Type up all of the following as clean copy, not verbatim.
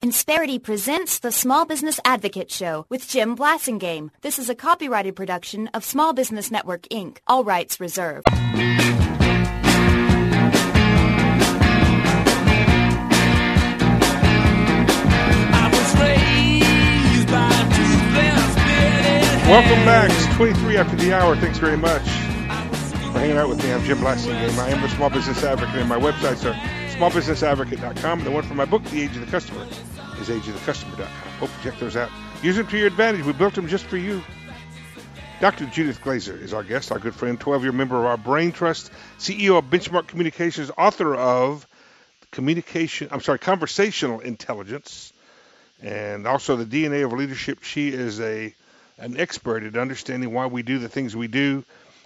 Insperity presents the Small Business Advocate Show with Jim Blasingame. This is a copyrighted production of Small Business Network, Inc. All rights reserved. Welcome back. It's 23 after the hour. Thanks very much for hanging out with me. I'm Jim Blasingame. I am the Small Business Advocate, and my websites are smallbusinessadvocate.com. The one for my book, The Age of the Customer, is ageofthecustomer.com. Hope you check those out. Use them to your advantage. We built them just for you. Dr. Judith Glaser is our guest, our good friend, 12-year member of our Brain Trust, CEO of Benchmark Communications, author of Conversational Intelligence, and also The DNA of Leadership. She is an expert at understanding why we do the things we do.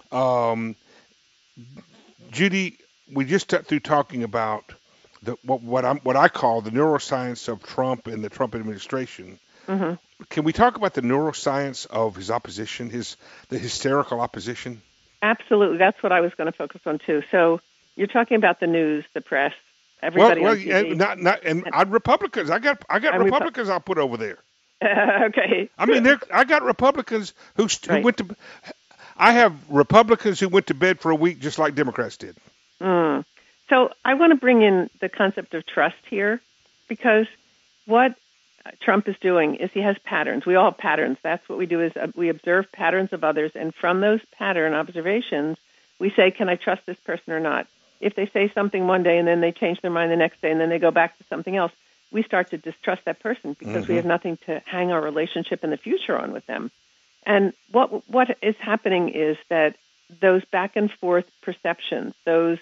Judy, we just got through talking about what I call the neuroscience of Trump and the Trump administration. Mm-hmm. Can we talk about the neuroscience of his opposition, the hysterical opposition? Absolutely. That's what I was going to focus on too. So you're talking about the news, the press, everybody on TV. And Republicans. I got Republicans I'll put over there. Okay. I mean, I got Republicans who went to. I have Republicans who went to bed for a week just like Democrats did. So I want to bring in the concept of trust here, because what Trump is doing is he has patterns. We all have patterns. That's what we do, is we observe patterns of others, and from those pattern observations, we say, can I trust this person or not? If they say something one day and then they change their mind the next day and then they go back to something else, we start to distrust that person because we have nothing to hang our relationship in the future on with them. And what is happening is that those back and forth perceptions, those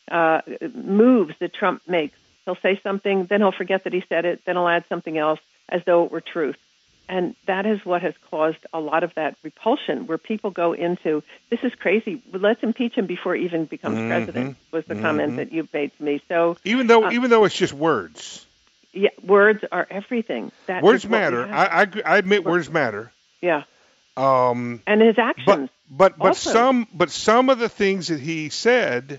moves that Trump makes, he'll say something, then he'll forget that he said it, then he'll add something else as though it were truth. And that is what has caused a lot of that repulsion, where people go into, this is crazy, let's impeach him before he even becomes president, was the comment that you made to me. So even though it's just words. Yeah, words are everything. Words matter. I admit words matter. Yeah. And his actions. But some of the things that he said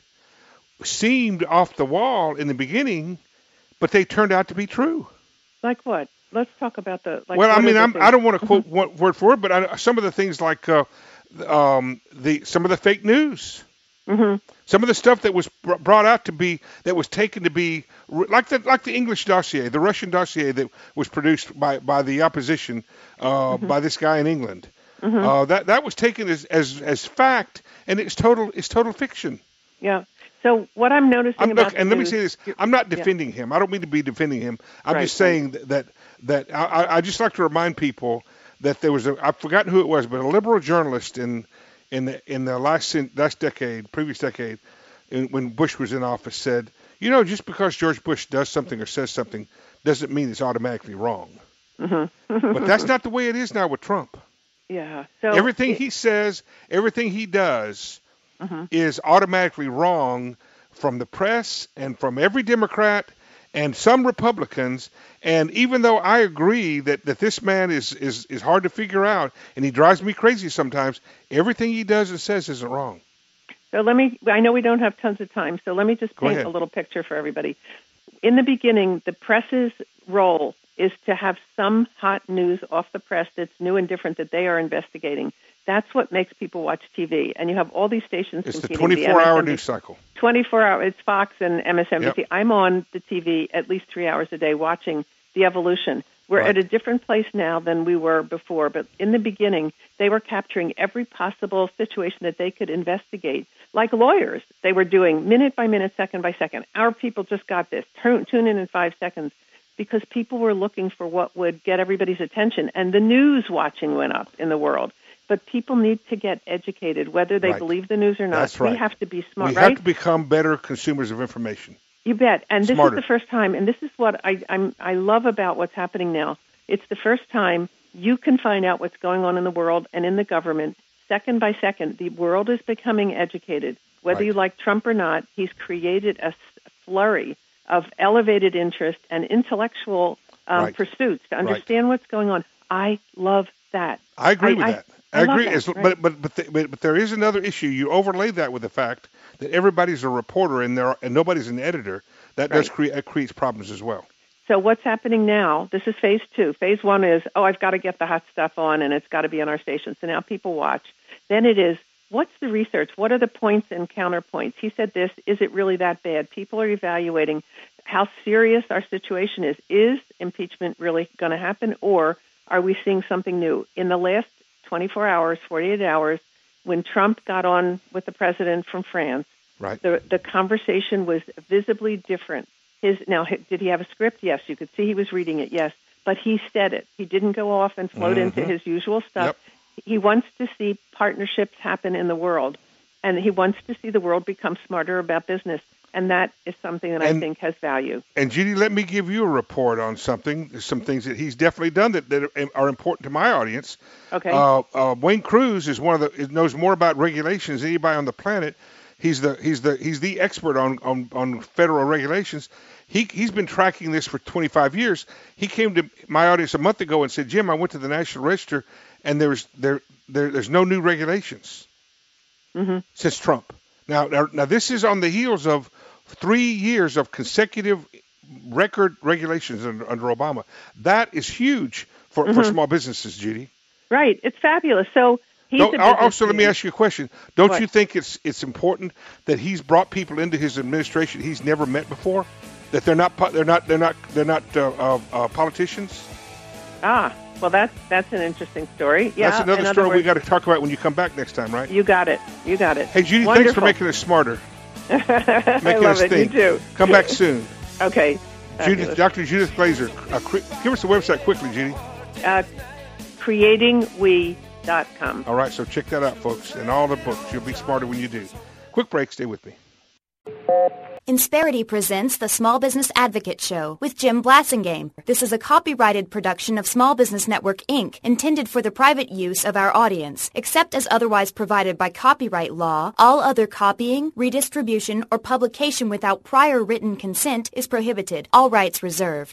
seemed off the wall in the beginning, but they turned out to be true. Like what? Let's talk about the. Well, I mean, I don't want to quote word for word, but some of the things like some of the fake news. Mm-hmm. Some of the stuff that was brought out that was taken to be like the English dossier, the Russian dossier that was produced by the opposition, by this guy in England. Mm-hmm. That was taken as fact, and it's total fiction. Yeah. So what I'm noticing let me say this: I'm not defending him. I don't mean to be defending him. I'm just saying that I just like to remind people that there was I've forgotten who it was, but a liberal journalist in the previous decade, when Bush was in office, said, just because George Bush does something or says something doesn't mean it's automatically wrong. Mm-hmm. But that's not the way it is now with Trump. Yeah. So everything he says, everything he does is automatically wrong from the press and from every Democrat and some Republicans. And even though I agree that this man is hard to figure out and he drives me crazy sometimes, everything he does and says isn't wrong. So I know we don't have tons of time, so let me just paint a little picture for everybody. In the beginning, the press's role is to have some hot news off the press that's new and different that they are investigating. That's what makes people watch TV. And you have all these stations competing. It's the 24-hour news cycle. 24-hour. It's Fox and MSNBC. Yep. I'm on the TV at least 3 hours a day watching the evolution. We're at a different place now than we were before. But in the beginning, they were capturing every possible situation that they could investigate. Like lawyers, they were doing minute by minute, second by second. Our people just got this. Tune in 5 seconds. Because people were looking for what would get everybody's attention. And the news watching went up in the world. But people need to get educated, whether they believe the news or not. That's right. We have to be smart, We have to become better consumers of information. You bet. And this Smarter. is the first time, and this is what I love about what's happening now. It's the first time you can find out what's going on in the world and in the government second by second. The world is becoming educated. Whether you like Trump or not, he's created a flurry of elevated interest and intellectual pursuits to understand what's going on. I love that. I agree with that. I agree. That, but there is another issue. You overlay that with the fact that everybody's a reporter and nobody's an editor. That does creates problems as well. So what's happening now, this is phase 2. Phase 1 is, I've got to get the hot stuff on, and it's got to be on our station. So now people watch. Then it is, what's the research? What are the points and counterpoints? He said this. Is it really that bad? People are evaluating how serious our situation is. Is impeachment really going to happen, or are we seeing something new? In the last 24 hours, 48 hours, when Trump got on with the president from France, right, the conversation was visibly different. Now, did he have a script? Yes. You could see he was reading it, yes. But he said it. He didn't go off and float into his usual stuff. Yep. He wants to see partnerships happen in the world, and he wants to see the world become smarter about business. And that is something that I think has value. And, Judy, let me give you a report on some things that he's definitely done that are important to my audience. Okay. Wayne Cruz is knows more about regulations than anybody on the planet. He's the expert on federal regulations. He's been tracking this for 25 years. He came to my audience a month ago and said, Jim, I went to the National Register and there's no new regulations since Trump. Now this is on the heels of 3 years of consecutive record regulations under Obama. That is huge for small businesses, Judy. Right. It's fabulous. So also, let me ask you a question. Don't you think it's important that he's brought people into his administration he's never met before? That they're not politicians? Well, that's an interesting story. Yeah, that's another story we got to talk about when you come back next time, right? You got it. Hey, Judy, Wonderful. Thanks for making us smarter. I love it. Think. You too. Come back soon. Okay. Dr. Judith Glazer. Give us the website quickly, Judy. CreatingWe.com. All right, so check that out, folks, and all the books. You'll be smarter when you do. Quick break. Stay with me. Insperity presents the Small Business Advocate Show with Jim Blasingame. This is a copyrighted production of Small Business Network, Inc., intended for the private use of our audience. Except as otherwise provided by copyright law, all other copying, redistribution, or publication without prior written consent is prohibited. All rights reserved.